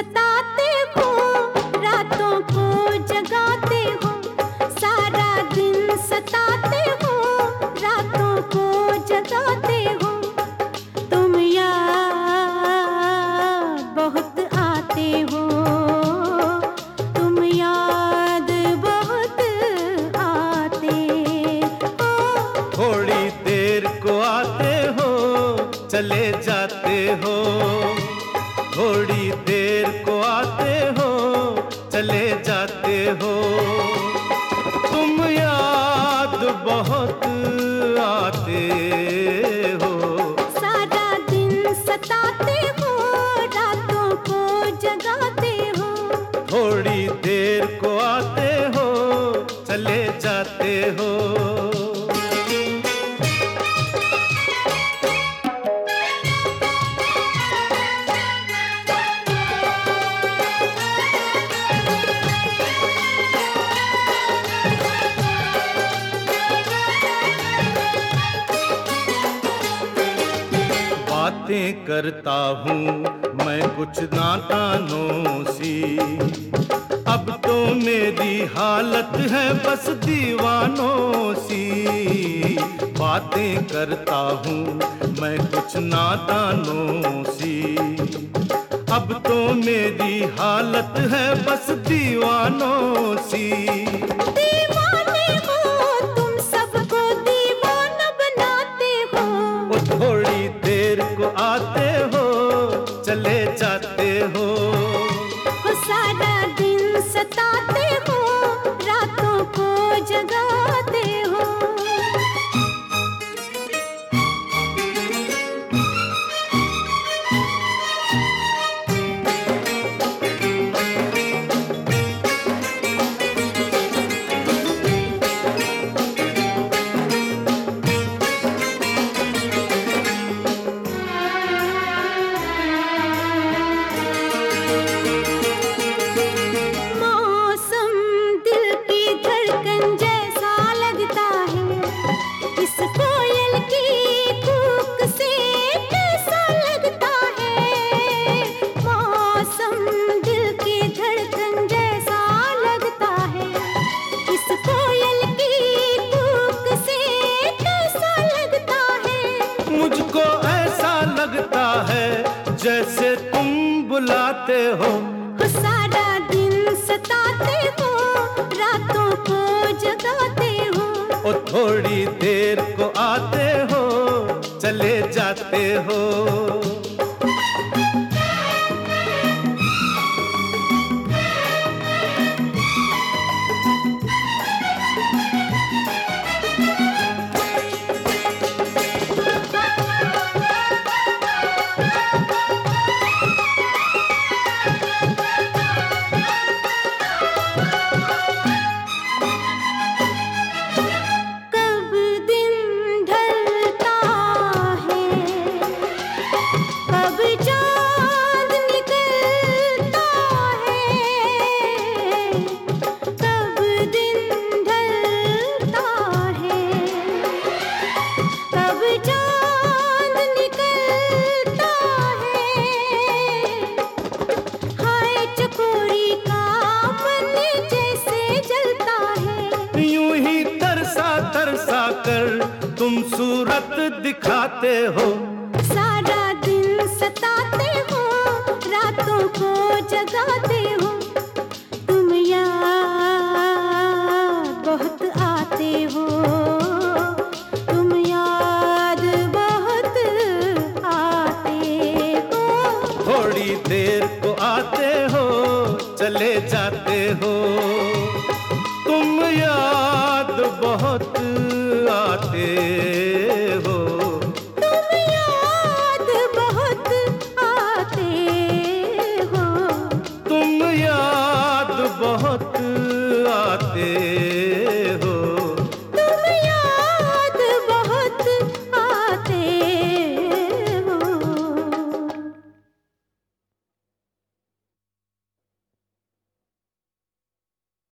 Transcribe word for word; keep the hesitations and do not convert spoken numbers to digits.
सताते हो, रातों को जगाते हो, सारा दिन सताते हो, रातों को जगाते हो। तुम याद बहुत आते हो, तुम याद बहुत आते हो। थोड़ी देर को आते हो, चले जाते हो, थोड़ी देर को आते हो, चले जाते हो। तुम याद बहुत आते हो, सारा दिन सताते हो, रातों को जगाते हो। थोड़ी देर को आते हो, चले जाते हो। बातें करता हूँ मैं कुछ नादानों सी, अब तो मेरी हालत है बस दीवानों सी। बातें करता हूँ मैं कुछ नादानों सी, अब तो मेरी हालत है बस दीवानों सी। दीवाने हो तुम, सबको दीवाना बनाते हो। वो थोड़ी देर को आते हो, चले जाते हो। वो सारा दिन सताते हो, रातों को जगाते हो। मुझको ऐसा लगता है जैसे तुम बुलाते हो। सारा दिन सताते हो, रातों को जगाते हो। ओ थोड़ी देर को आते हो, चले जाते हो। तुम सूरत दिखाते हो, सारा दिन सताते हो, रातों को जगाते हो। तुम याद बहुत आते हो, तुम याद बहुत आते हो। थोड़ी देर को आते हो, चले जाते हो। तुम याद बहुत आते हो, तुम याद बहुत आते हो, तुम याद बहुत आते